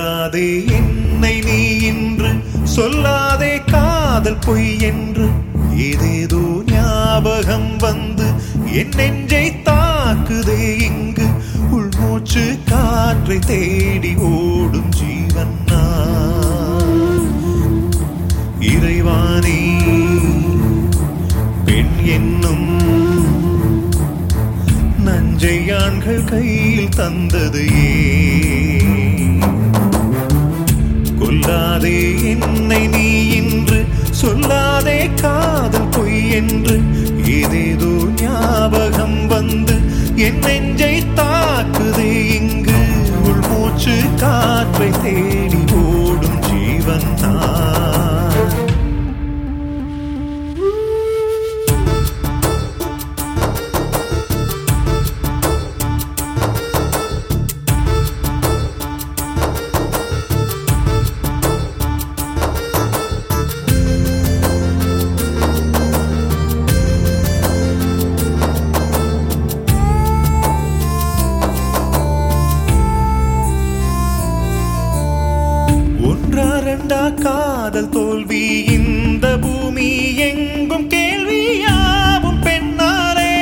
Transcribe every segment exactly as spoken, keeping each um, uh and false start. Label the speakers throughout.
Speaker 1: கொல்லாதே என்னை நீ இன்று, சொல்லாதே காதல் பொய் என்று. ஏதேதோ ஞாபகம் வந்து என் நெஞ்சை தாக்குதே இங்கு. உள்மூச்சு காற்றை தேடி ஓடும் ஜீவன் நான். இறைவானே பெண் என்னும் நஞ்சை ஆண்கள் கையில் தந்தது ஏன்? கொல்லாதே என்னை நீ இன்று, சொல்லாதே காதல் பொய் என்று. ஏதேதோ ஞாபகம் வந்து என் நெஞ்சை தாக்குதே இங்கு. உள்மூச்சு காற்றை தேடி ஓடும் ஜீவன் நான். ஒன்றாரண்டா காதல் தோல்வி இந்த பூமி எங்கும் கேள்வியாவும் பெண்ணாரே.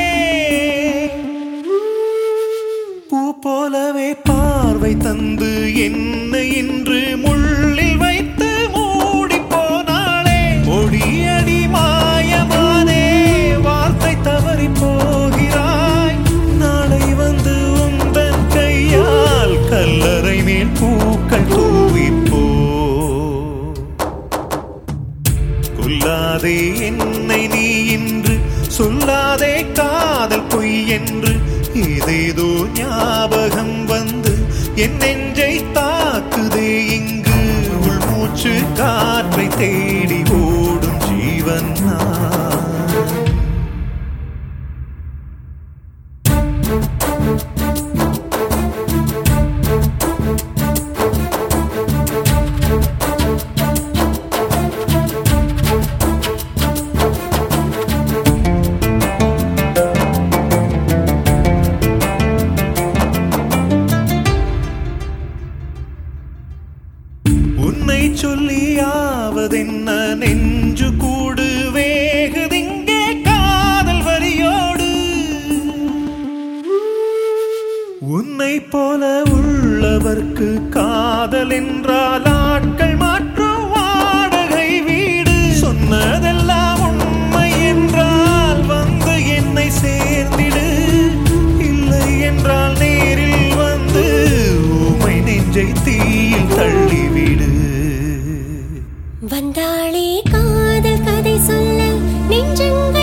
Speaker 1: பூ போலவே பார்வை தந்து என்ன இன்று முள்ளில் வைத்து மூடி போனாளே. ஒடியடி மாயமானே வார்த்தை தவறி போகிறாய். நாளை வந்து உந்தன் கையால் கல்லறை மேல் பூக்கள் தூவிப்போ. கொல்லாதே என்னை நீ இன்று, சொல்லாதே காதல் பொய் என்று. ஏதேதோ ஞாபகம் வந்து என் நெஞ்சை தாக்குதே இங்கு. உள்மூச்சு காற்றை தேடி ஓடும் ஜீவன் நான். உன்னை சொல்லியாவதென்ன நெஞ்சு கூடு வேகுதிங்கே காதல் வரியோடு. உன்னை போல உள்ளவர்க்கு காதல் என்றால் ஆட்கள் மாற்றும் வாடகை வீடு. சொன்னதெல்லாம் உண்மை என்றால் வந்து என்னை சேர்ந்திடு. இல்லை என்றால் நேரில் வந்து ஊமை நெஞ்சை தீயில் தள்ளிவிடு.
Speaker 2: வந்தாளே காதல் கதை சொல்ல நெஞ்சங்கள்